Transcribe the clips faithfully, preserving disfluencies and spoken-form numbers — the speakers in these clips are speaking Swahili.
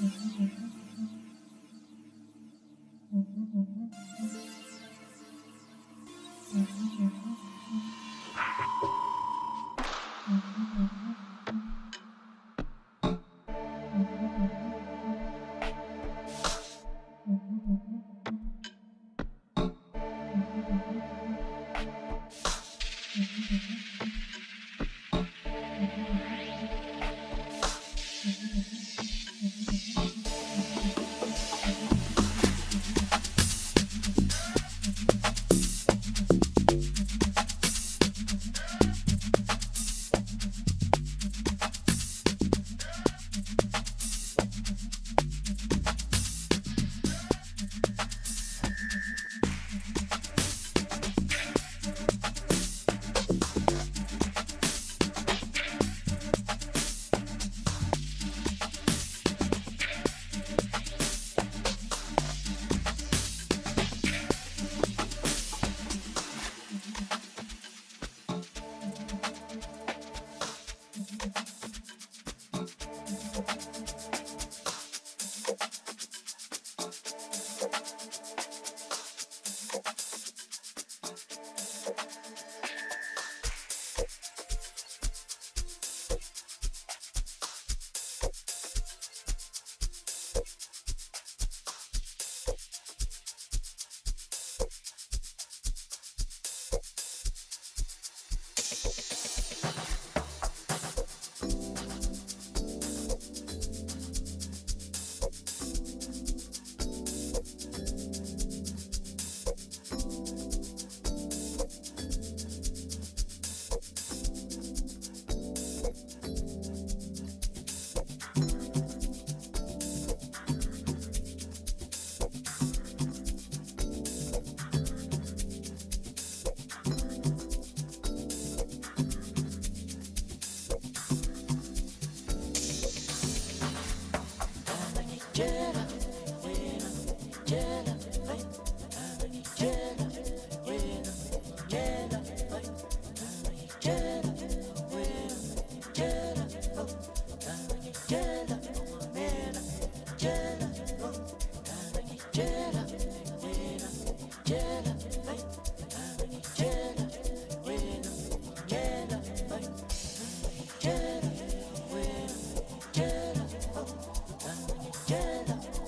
Jedi,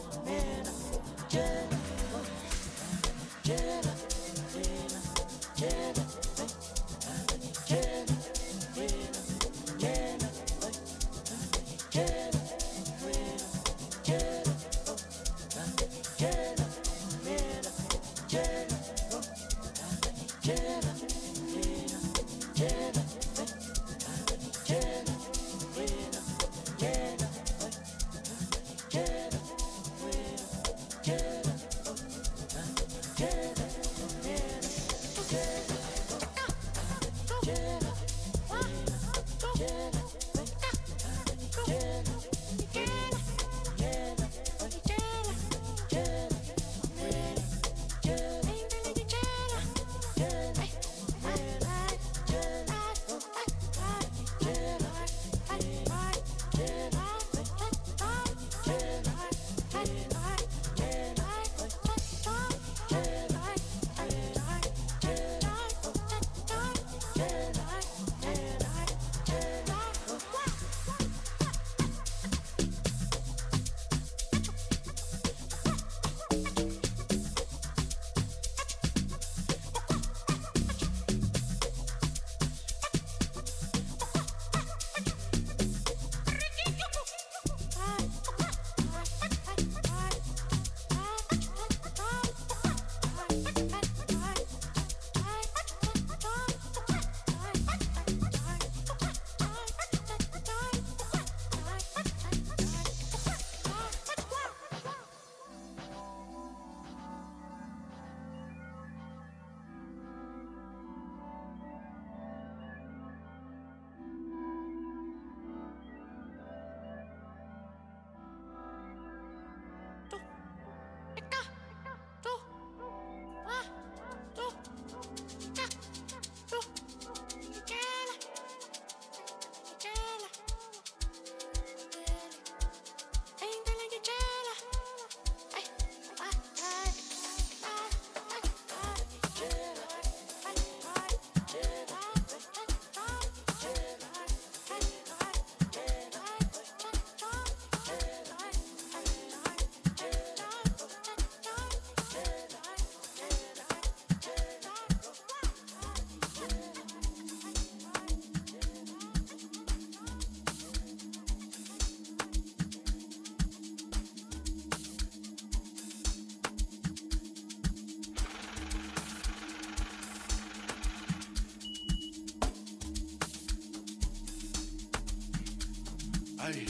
Aye.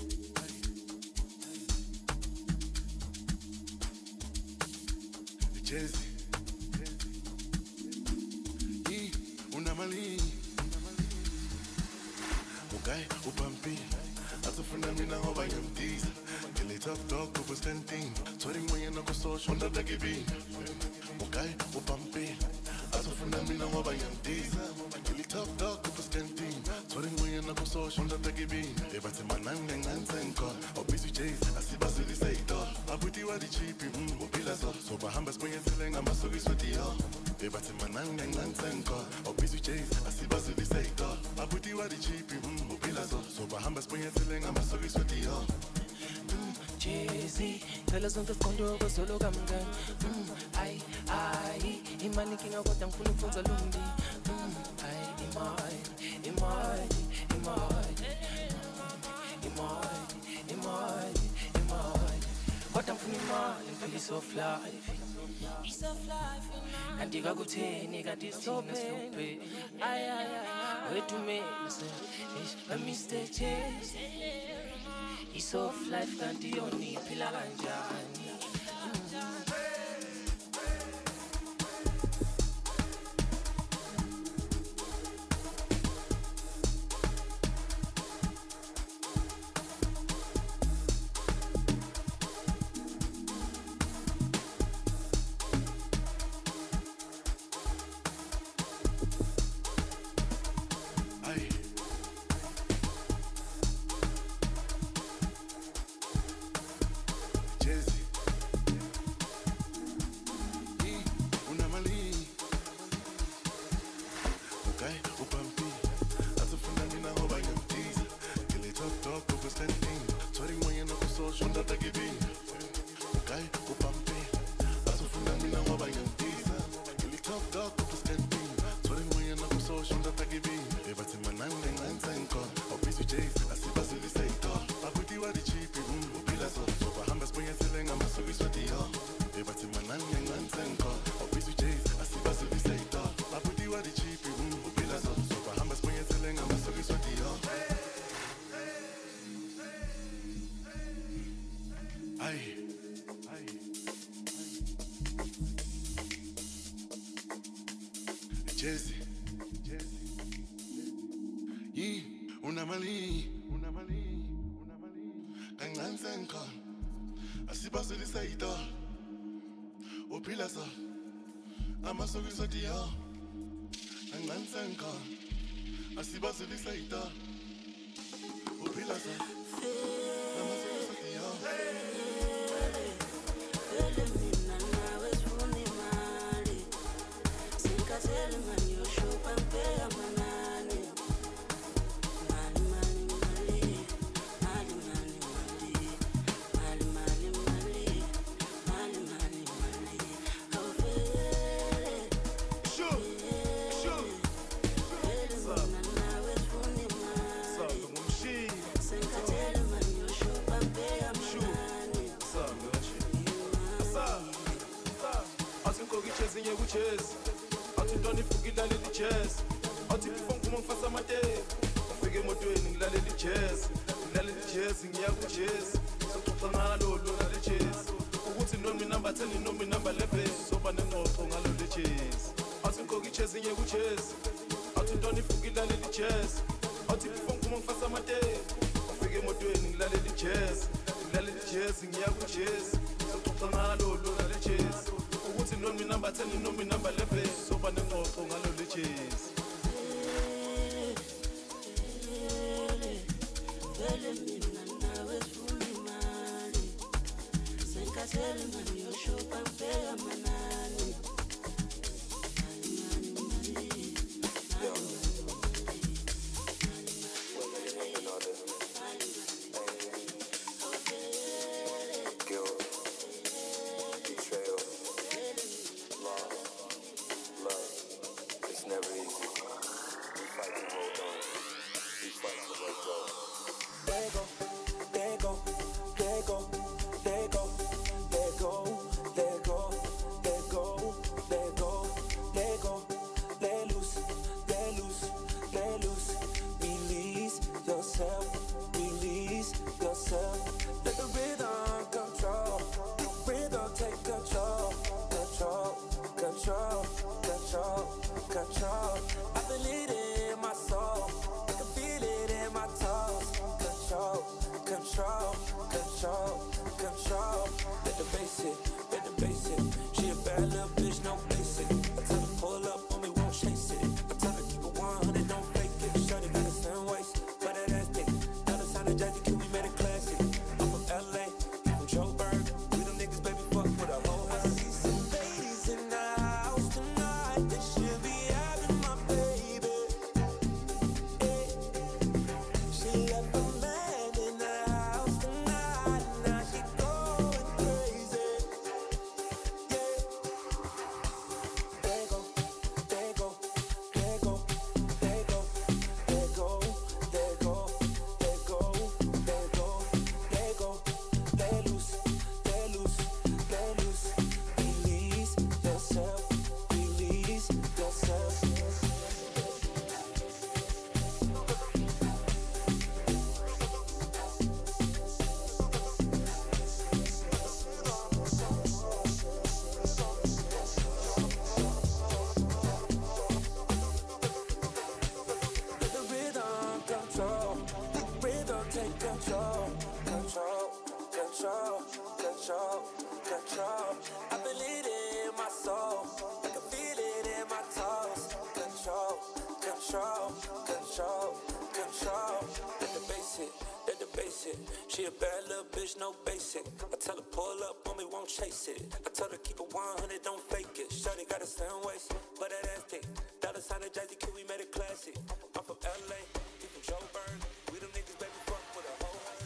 Jazzy. Y una mali. Ukay upampi. Atufuna mina ngoba ngiyamdiza. Ngile top dog kubus canteen. Thori moya na kusosho ndada gibi. Ukay upampi. Atufuna mina ngoba ngiyamdiza. Ngile top dog kubus canteen. Thori moya na kusosho ndada gibi. Ebathi mananga ngansenko. Obisi J's asibazilisa idol. Abuti wadi chipi mm ubila so. So bahamba sibonyethele ngamasuku iswediyo. Ebathi mananga ngansenko. Obisi J's asibazilisa idol. Abuti wadi chipi mm ubila so. So bahamba sibonyethele ngamasuku iswediyo. Jay-Z, ngicela sonke siqonde kozolo kamngani. Mm, ayi, ayi, imali kinga kodwa ngifuna ukufunza lundi. Mm, ayi, imali, imali, imali, imali, imali, imali. Kodwa ngifuna imali, ngifuna isoft life. Isoft life, andika kutheni kanti sithina sinophe. Ayi, ayi, ayi, wethu mina se, a Mister Chase. Isoft life kanti yona iphila kanjani? Jazzy, yi una mali, una mali, una mali. Kancane sengikhona, asibazulisa idol. Uphila so, amasuku isodiyo. Kancane sengikhona, asibazulisa idol. Uphila so, amasuku isodiyo. Vele mina nawe sifuna imali. Sinkathele mani yoshupa ngibheka manani. Mali mali mali, mali mali mali, mali mali mali, mali mali mali. Awuvele, Sure, sure. vele mina nawe sifuna imali. Saka ngumshini, Sinkathele mani yoshupa ngibheka manani. saka nje. Sa, sa. Athi ngikoke ichase nye kuchase. Athi ntoni ifuka ilalela ijazz. Athi phone kuma ngifasa amateki. Ufike emotweni ngilalela ijazz. Ngilalela ijazz ngiya kujazz. Soxoxa ngalo lona le jazz. Ukuthi noma number ten noma number eleven soba nengxoxo ngalo le jazz. Athi ngikoke ichase nye kuchase. Athi ntoni ifuka ilalela ijazz. Athi phone kuma ngifasa amateki. Ufike emotweni ngilalela ijazz. Ngilalela ijazz ngiya kujazz. Soxoxa ngalo lona le jazz. Ukuthi noma number ten noma number eleven soba nengxoxo ngalo le jazz. Vele mina nawe sifuna imali. Sinkathele mani yoshupa ngibheka manani. Mali mali mali, mali Guilt, betrayal, loss, love. It's never easy. We fight to hold on. We fight to let go. There go, there go, there go, there go, there go. bad little bitch, no basic. I tell her pull up on me, won't chase it. I tell her keep it one hundred, don't fake it. Shawty got a slim waist, but that ass thick. Dollar sign of Jazzy Q, we made it classic. I'm from L A, he from Joburg. We them niggas, baby, fuck with a whole herd.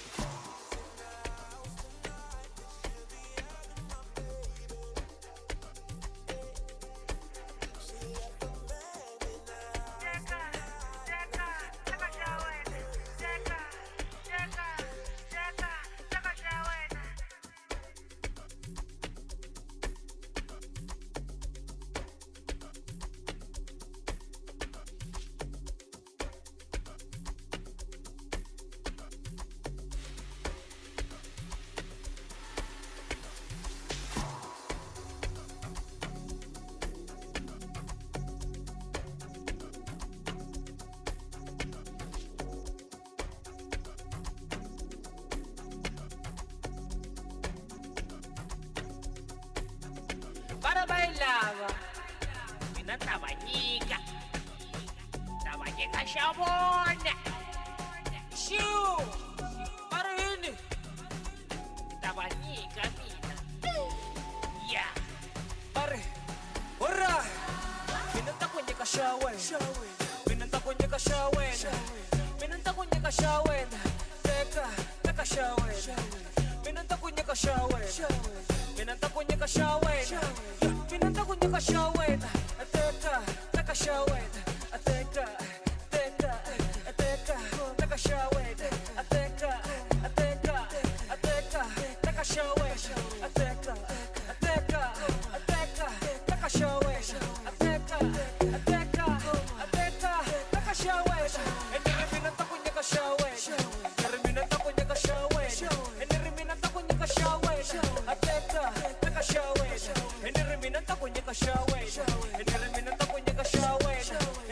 Para bailaba, mina tabañica, tabañica shabona, shoo, para ini, tabañica mina, yeah, pare, ora, mina tabañica shawen, mina tabañica shawen, mina tabañica shawen, teka, teka shawen, mina tabañica shawen. Minanta kunya ka shawen, minanta kunya ka shawen, ateka, taka shawen, ateka, ateka, ateka, taka shawen, ateka, ateka, ateka, taka shawen, ateka, ateka, ateka, taka shawen, ateka, ateka, ateka, taka shawen. Ene minanta kunya ka shawen, ene minanta kunya ka shawen, ene minanta kunya ka shawen, ateka. Taka shawen, ene minanta kunya ka shawen, ene minanta kunya ka shawen.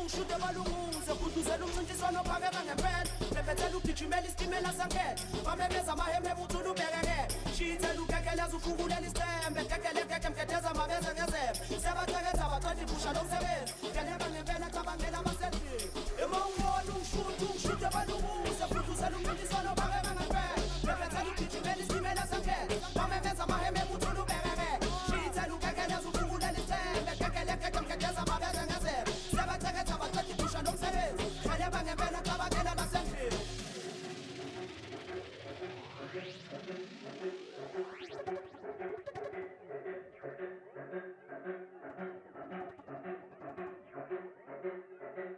ngishute balunguze kudluzela umncintiswano phakela ngempela bebethela ugijimela isitimela sankela bamemeza amaheme buthula ubekeke shithela ukekeleza ufukulela isitembe kekelekeke mketeza mabeze ngezembe sebaceketha baqeda ibusha lomsebenzi ngeleba ngempela cabangela amasendini emawubona ungishute ungishute balunguze kudluzela umncintiswano phakela ngempela bebethela ugijimela isitimela sankela bamemeza amaheme buthula ubekeke shithela ukekeleza ufukulela isitembe kekelekeke mketeza mabeze ngezembe sebaceketha baqeda ibusha lomsebenzi ngeleba ngempela cabangela amasendini Thank you.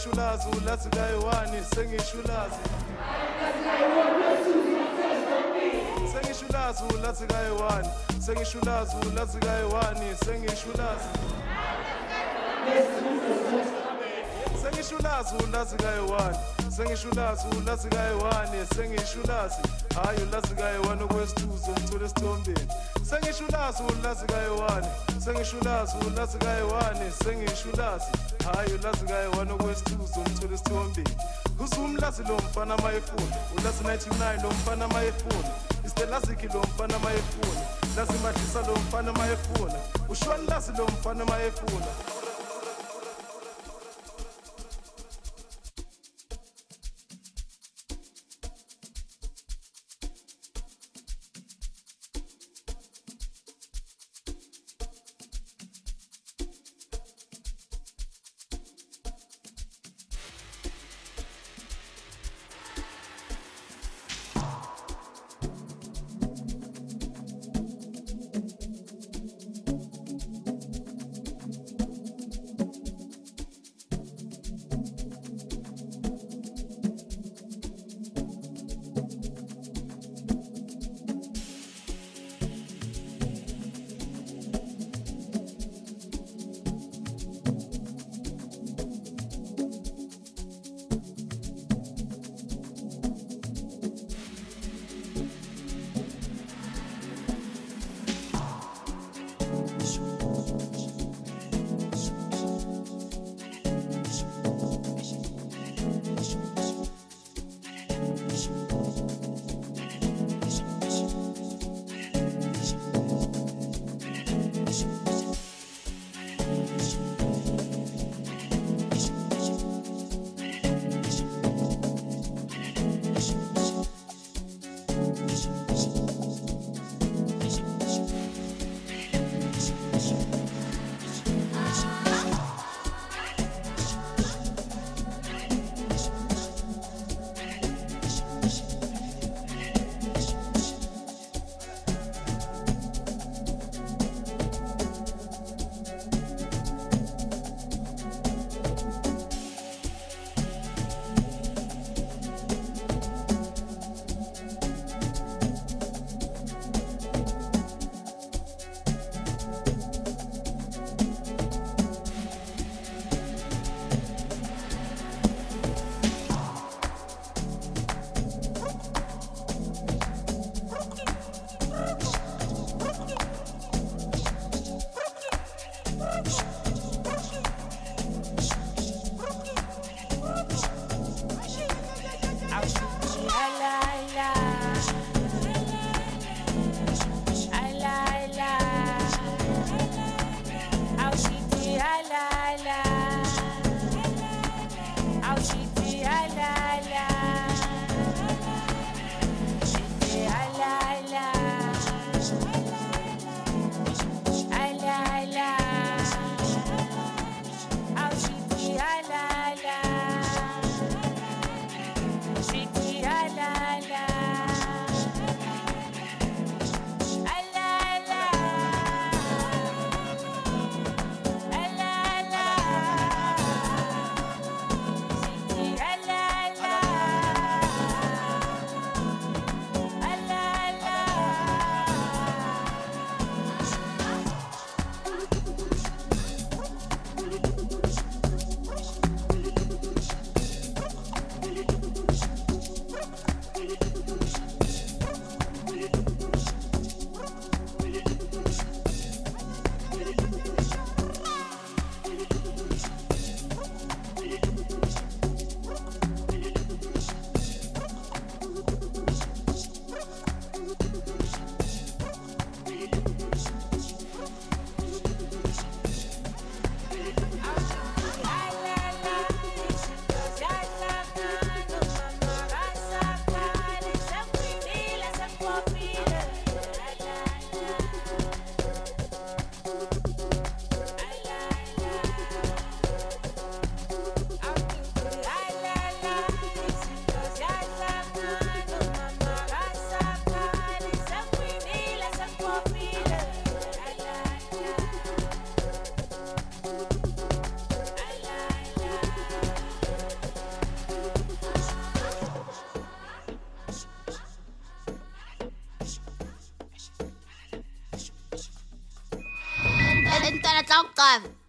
Sengishulazi ulazi kayiwani sengishulazi Sengishulazi ulazi kayiwani Sengishulazi ulazi kayiwani Sengishulazi Sengishulazi ulazi kayiwani Sengishulazi ulazi kayiwani Sengishulazi hayi ulazi kayiwani okwesithuzo ngithola esithombeni Sengishulazi ulazi kayiwani Sengishulazi ulazi kayiwani Sengishulazi hayi ulazi kayiwani okwesithuzo ngithola esithombeni Kuzumlazi lo mfana mayefuna ulazi ninety-nine lo mfana mayefuna Istelaziki lo mfana mayefuna lazi madlisa lo mfana mayefuna ushwani lazi lo mfana mayefuna umntwana xa uqava